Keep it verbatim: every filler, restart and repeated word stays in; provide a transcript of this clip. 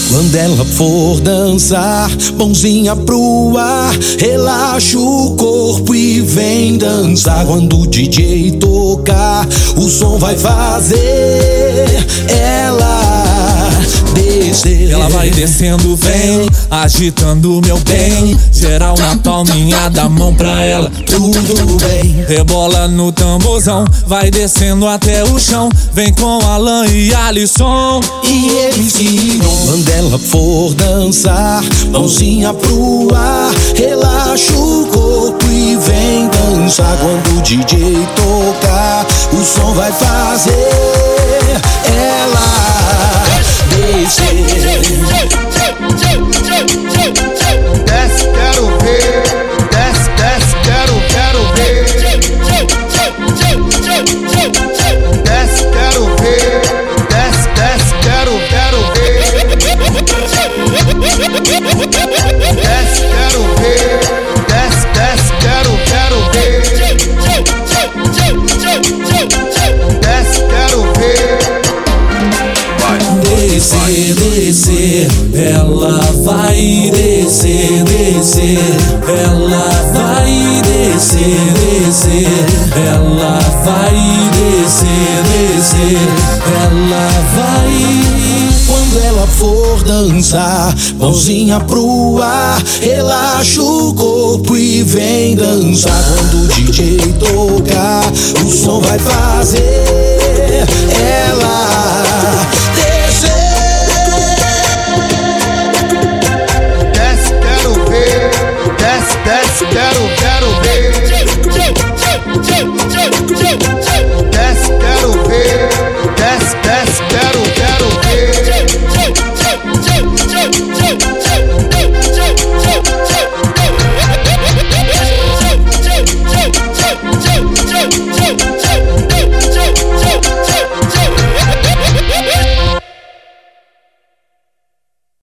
Quando ela for dançar, mãozinha pro ar, relaxa o corpo e vem dançar. Quando o D J tocar, o som vai fazer ela descer. Ela vai descendo, vem, agitando meu bem. Geral na palminha da mão pra ela, tudo bem. Rebola no tamborzão, vai descendo até o chão. Vem com Alan e Alisson e eles irão. Quando ela for dançar, mãozinha pro ar, relaxa o corpo e vem dançar. Quando o D J tocar, o som vai fazer ela descer. Desce, quero ver. Desce, desce, quero, quero ver. Desce, quero ver. Desce, desce, quero, quero ver. Desce, quero ver. Desce, desce, quero, quero ver. Desce, quero ver. Descer, descer, ela vai descer, descer, ela vai descer, descer, ela vai descer, descer, ela vai. Quando ela for dançar, mãozinha pro ar, relaxa o corpo e vem dançar. Quando o D J tocar, o som vai fazer ela